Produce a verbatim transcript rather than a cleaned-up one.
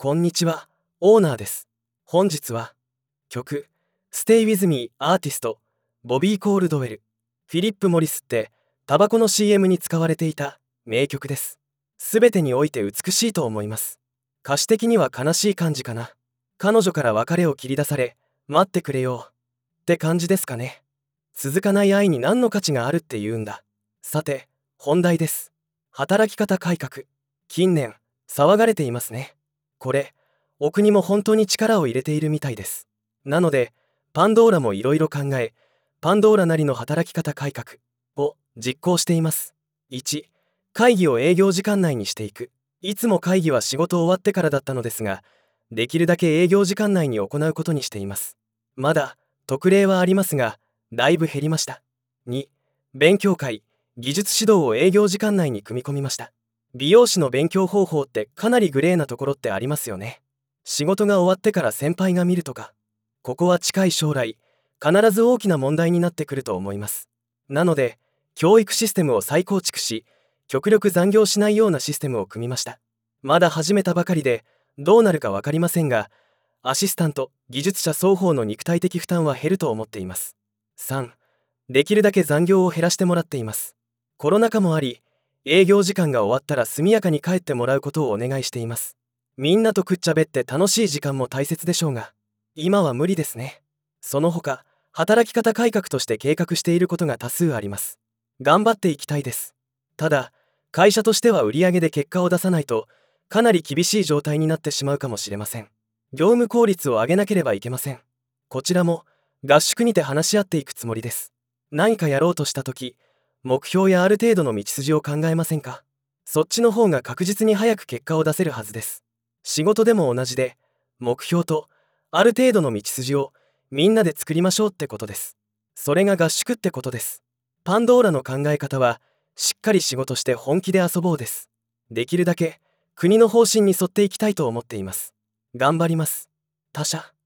こんにちは、オーナーです。本日は曲 Stay with me アーティストボビー・コールドウェル。フィリップ・モリスってタバコの シーエム に使われていた名曲です。すべてにおいて美しいと思います。歌詞的には悲しい感じかな。彼女から別れを切り出され、待ってくれよって感じですかね。続かない愛に何の価値があるって言うんだ。さて、本題です。働き方改革。近年騒がれていますね。これ、お国も本当に力を入れているみたいです。なので、パンドーラもいろいろ考え、パンドーラなりの働き方改革を実行しています。いち、会議を営業時間内にしていく。いつも会議は仕事終わってからだったのですが、できるだけ営業時間内に行うことにしています。まだ特例はありますが、だいぶ減りました。に、勉強会、技術指導を営業時間内に組み込みました。美容師の勉強方法ってかなりグレーなところってありますよね。仕事が終わってから先輩が見るとか、ここは近い将来必ず大きな問題になってくると思います。なので教育システムを再構築し、極力残業しないようなシステムを組みました。まだ始めたばかりでどうなるか分かりませんが、アシスタント、技術者双方の肉体的負担は減ると思っています。さん、できるだけ残業を減らしてもらっています。コロナ禍もあり、営業時間が終わったら速やかに帰ってもらうことをお願いしています。みんなとくっちゃべって楽しい時間も大切でしょうが、今は無理ですね。その他、働き方改革として計画していることが多数あります。頑張っていきたいです。ただ、会社としては売上で結果を出さないと、かなり厳しい状態になってしまうかもしれません。業務効率を上げなければいけません。こちらも合宿にて話し合っていくつもりです。何かやろうとした時、目標やある程度の道筋を考えませんか？そっちの方が確実に早く結果を出せるはずです。仕事でも同じで、目標とある程度の道筋をみんなで作りましょうってことです。それが合宿ってことです。パンドーラの考え方は、しっかり仕事して本気で遊ぼうです。できるだけ国の方針に沿っていきたいと思っています。頑張ります。他社